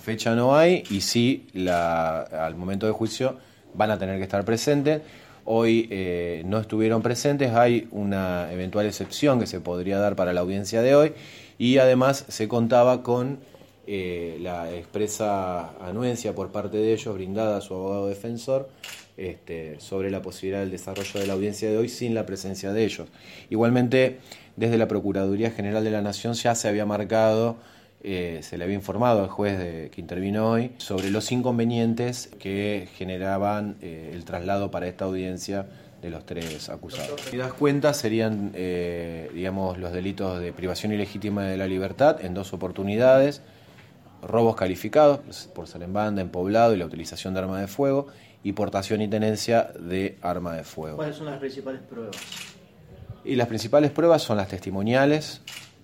fecha no hay y sí, al momento del juicio van a tener que estar presentes. Hoy no estuvieron presentes, hay una eventual excepción que se podría dar para la audiencia de hoy y además se contaba con la expresa anuencia por parte de ellos, brindada a su abogado defensor, sobre la posibilidad del desarrollo de la audiencia de hoy sin la presencia de ellos. Igualmente, desde la Procuraduría General de la Nación ya se había marcado, se le había informado al juez que intervino hoy sobre los inconvenientes que generaban el traslado para esta audiencia de los 3 acusados. Si das cuenta, serían los delitos de privación ilegítima de la libertad en 2 oportunidades, robos calificados por ser en banda, en poblado y la utilización de arma de fuego, y portación y tenencia de arma de fuego. ¿Cuáles son las principales pruebas? Y las principales pruebas son las testimoniales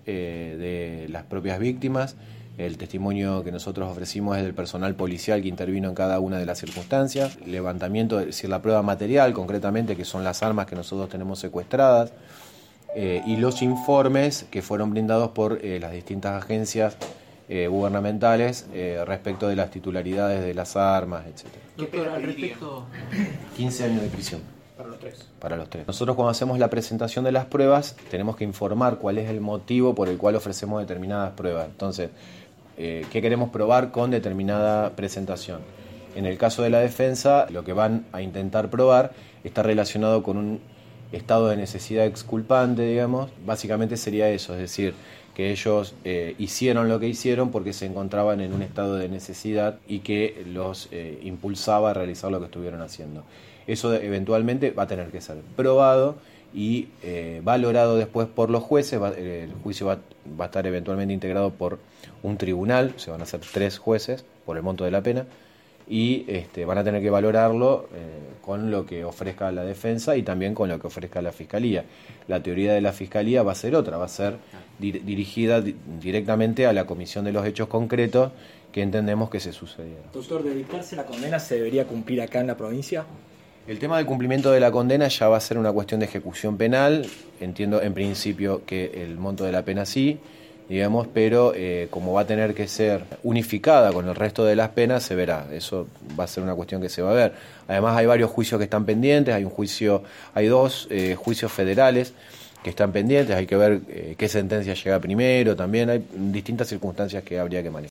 de las propias víctimas. El testimonio que nosotros ofrecimos es del personal policial que intervino en cada una de las circunstancias. Levantamiento, es decir, la prueba material, concretamente, que son las armas que nosotros tenemos secuestradas. Y los informes que fueron brindados por las distintas agencias gubernamentales respecto de las titularidades de las armas, etc. Doctor, al respecto... 15 años de prisión. Para los 3. Para los 3. Nosotros cuando hacemos la presentación de las pruebas tenemos que informar cuál es el motivo por el cual ofrecemos determinadas pruebas. Entonces, ¿qué queremos probar con determinada presentación? En el caso de la defensa, lo que van a intentar probar está relacionado con un estado de necesidad exculpante, digamos. Básicamente sería eso, es decir, que ellos hicieron lo que hicieron porque se encontraban en un estado de necesidad y que los impulsaba a realizar lo que estuvieron haciendo. Eso eventualmente va a tener que ser probado y valorado después por los jueces. El juicio va a estar eventualmente integrado por un tribunal, se van a hacer 3 jueces por el monto de la pena y van a tener que valorarlo con lo que ofrezca la defensa y también con lo que ofrezca la fiscalía. La teoría de la fiscalía va a ser otra, va a ser dirigida directamente a la comisión de los hechos concretos que entendemos que se sucedieron. Doctor, ¿de dictarse la condena se debería cumplir acá en la provincia? El tema del cumplimiento de la condena ya va a ser una cuestión de ejecución penal. Entiendo en principio que el monto de la pena sí, digamos, pero como va a tener que ser unificada con el resto de las penas, se verá. Eso va a ser una cuestión que se va a ver. Además hay varios juicios que están pendientes, hay 2 juicios federales que están pendientes, hay que ver qué sentencia llega primero, también hay distintas circunstancias que habría que manejar.